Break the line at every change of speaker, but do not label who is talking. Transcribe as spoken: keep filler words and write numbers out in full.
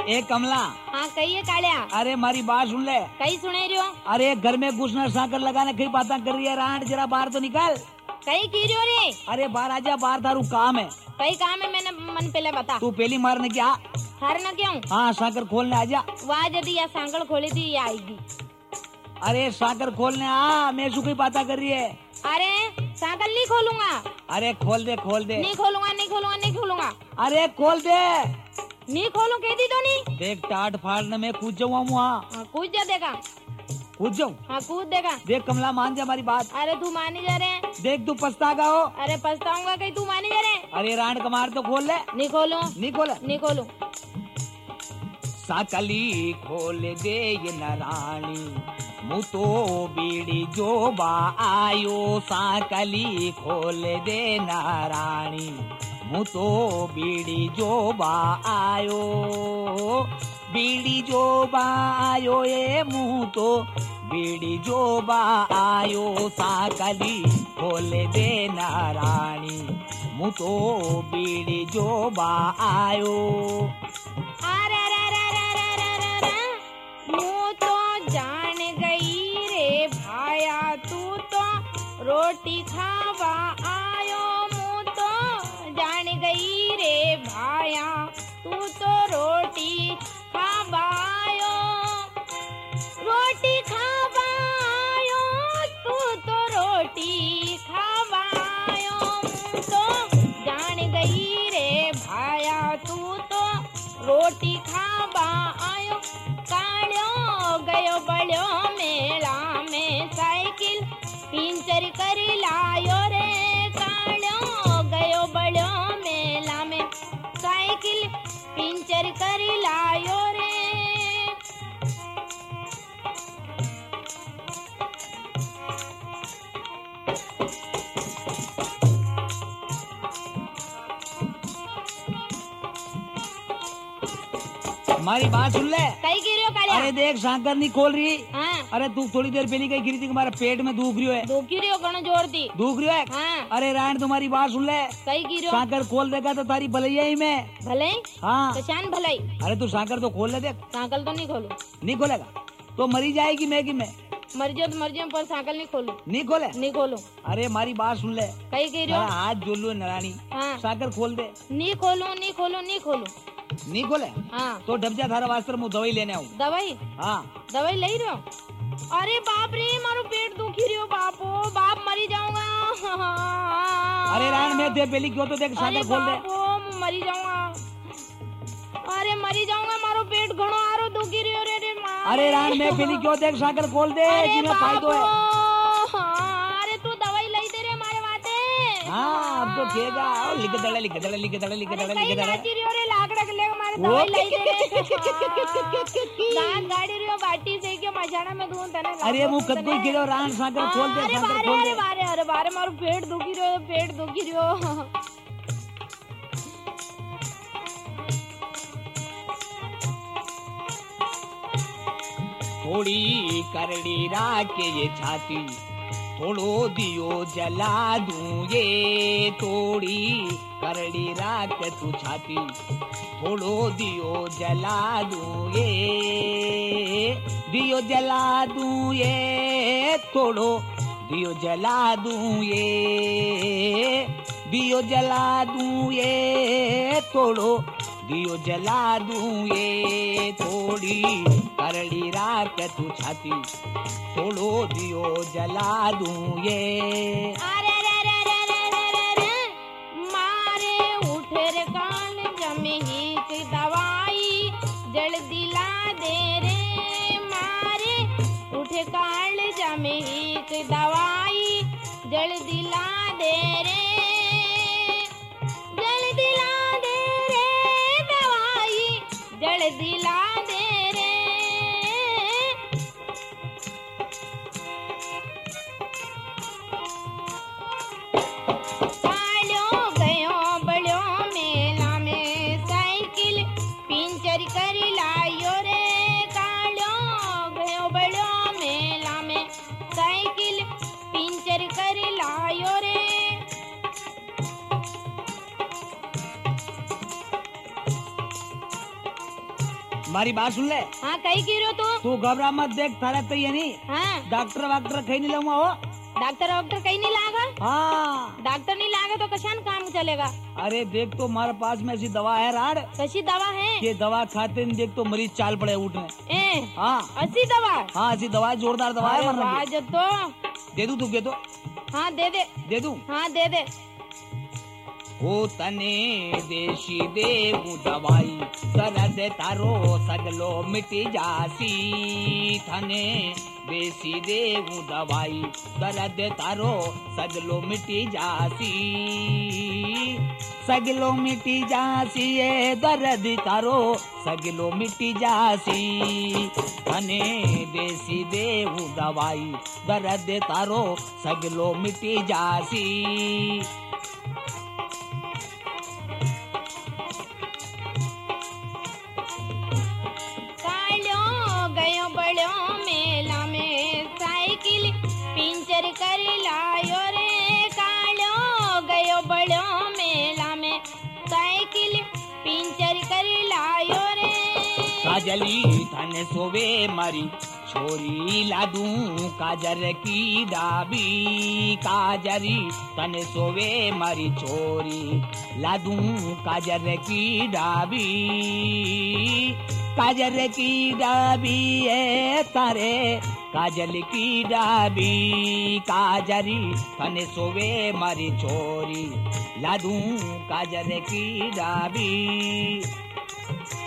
ए कमला।
हाँ कही कालिया।
अरे मारी बात सुन ले।
कही सुने रही हो?
अरे घर में घुसना साकर लगाने कई बातें कर रही है। रांड जरा बाहर तो निकल।
कही की रही हो रे?
अरे बाहर आजा, बाहर थारू काम है।
कई काम है मैंने मन पहले बता।
तू पहली मारने क्या?
हारना क्यों?
हाँ साकर खोलने आजा।
वाह यदि या सांकल खोली थी ये आएगी।
अरे साकर खोलने आ, मैं सुखी बातें कर रही है।
अरे सांकल नहीं खोलूंगा।
अरे खोल दे खोल दे।
नहीं खोलूंगा नहीं खोलूंगा नहीं खोलूंगा।
अरे खोल दे।
नहीं खोलूं कह दी तो नहीं।
देख टाट फाड़ने में कूद जाऊँ वहाँ।
कूद जा देगा।
कूद जाऊँ?
हाँ कूद देगा।
देख कमला मान जा हमारी बात।
अरे तू मानी जा रहे।
देख तू पछतागा हो।
अरे पछताऊंगा कहीं तू मानी जा रहे।
अरे रांड कमार तो खोल ले।
नहीं खोलूं।
नहीं खोले?
नहीं खोलूं।
साकली खोल दे ये नाराणी, मुँह तो बीड़ी जो बा आयो। साकली खोल दे नाराणी, मुँह तो बीड़ी जो बा आयो। बीड़ी जो बा आयो ये मुँह तो बीड़ी जो बा आयो। साकली खोल दे नाराणी, मुँह तो बीड़ी जो बा आयो।
अरे रे रे रे रे रे रे मुँह तो जान गई रे भाया, तू तो रोटी खावा आयो। मुँह तो जान गई रे भाया, तू तो रोटी खावा आयो। रोटी खावा आयो, तू तो रोटी खावा आयो। मुँह तो जान गई रे भाया, तू तो रोटी खावा आयो। कालियो गयो बड़ो मेला में साइकिल पिंचर कर लायो रे। कालियो गयो बड़ो मेला में साइकिल पिंचर कर लायो रे।
हमारी बात सुन ले।
कहीं गिरियो कालिया?
अरे देख सांकर नहीं खोल रही।
हाँ।
अरे तू थोड़ी देर पहले कहीं गिरी थी, हमारे पेट में दुख रही है।
दुख रही हो गणो जोर दी।
दुख रही है?
हाँ।
अरे रायन तुम्हारी बात सुन ले।
कहीं गिरियो?
सांकर खोल देगा तो तारी भलैया ही में।
भलाई?
हाँ।
तो शान भलाई।
अरे तू सांकर तो खोल ले देख।
सांकल तो नहीं खोलू।
नहीं खोलेगा तो मरी जाएगी मैं की मैं।
मर जाओ तो मर जाओ पर सांकल नहीं खोलू।
नहीं खोले?
नहीं खोलू।
अरे हमारी बात सुन ले।
कहीं गिरियो?
हाथ जोलू नारायणी।
हाँ।
सांकर खोल दे।
नहीं खोलू नहीं खोलू नहीं खोलू।
नहीं खोले?
हाँ।
तो ढबजा थारा वास्ते मुँह दवाई लेने आऊँ।
दवाई?
हाँ।
दवाई ले रहे हो? अरे बाप रे मारो पेट दुखी रही हो बापो, बाप मरी जाऊंगा।
अरे रायन मैं थे पहली क्यों तो देख सांकर खोल दे।
बापो मरी जाऊंगा। अरे मरी जाऊंगा, मारो पेट घणो आरो दुखी रही हो रे रे माँ।
अरे रायन मैं पहली क्यों देख सांकर खोल दे। जिसमें फायदो है।
अरे तू दवाई लाई दे रे मारे वाते।
हाँ अब तो खेगा। लिख दड़ा लिख दड़ा लिख दड़ा लिख दड़ा लिख दड़ा।
लाकड़ा के लेकर मारे दवाई लाई दे रे। दांत गाड़ी रही हो बाटी से के मचाना में दूं तने।
अरे मुंह कद कोई गिरो रान सांकर खोल दे।
अरे
सांकर
बारे
खोल
अरे
दे।
बारे अरे बारे मारो पेट दुखी रहो, पेट दुखी रहो।
थोड़ी करड़ी राके ये छाती, थोड़ो दियो जला दूं ये। थोड़ी करड़ी राख तू छाती, थोड़ो दियो जला दूं ये। दियो जला दूं ये, थोड़ो दियो जला दूं ये। दियो जला दूं ये, थोड़ो दियो जला दूं ये। थोड़ी करड़ी राख तू छाती, थोड़ो दियो जला दूं ये।
अरे रे रे रे रे रे रे रे मारे उठे रे कान जमे ही की दवाई जल दिला दे रे। मारे उठे कान जमे ही की दवाई जल दिला दे रे। जल दिला दे रे दवाई जल दिला दे रे। कालियो गयो बड़ो मेला में साइकिल पिंचर कर लायो रे। कालियो गयो बड़ो मेला में साइकिल पिंचर कर लायो रे।
मारी बात सुन ले।
हाँ कही की रहो तू
तू घबरा मत, देख थारा तो ये नहीं
हाँ
डॉक्टर वाक्टर कहीं नहीं लूंगा हो।
डॉक्टर वॉक्टर कहीं नहीं लागा।
हाँ
डॉक्टर नहीं लागा तो कशान काम चलेगा।
अरे देख तो हमारे पास में ऐसी दवा है राड,
कशी दवा है
ये दवा खाते नहीं देख तो मरीज चाल पड़े उठने।
ए
हाँ
अच्छी दवा।
हाँ ऐसी दवा है, जोरदार दवा है।
अरे
वरना
वाह,
की।
जब तो
दे दूं तू दे दो
हाँ दे दे
दे दूं।
हाँ दे दे।
ओ तने देशी देऊ दवाई दर्द तारो सगलो मिटी जासी। थने देसी देऊ दवाई दर्द तारो सगलो मिटी जासी। सगलो मिटी जासी ये दर्द तारो सगलो मिटी जासी। थने देसी देऊ दवाई दर्द तारो सगलो मिटी जासी।
गयो बड़ो मेला में साइकिल पिंचर कर लायो रे। कालो गयो बड़ो मेला में साइकिल पिंचर कर लायो रे।
काजली थने सोवे मारी छोरी लादू काजर की डाबी। काजरी तने सोवे मारी छोरी लादू काजर की डाबी। काजर की डाबी है तारे काजल की डाबी। काजरी तने सोवे मारी छोरी लादू काजर की डाबी।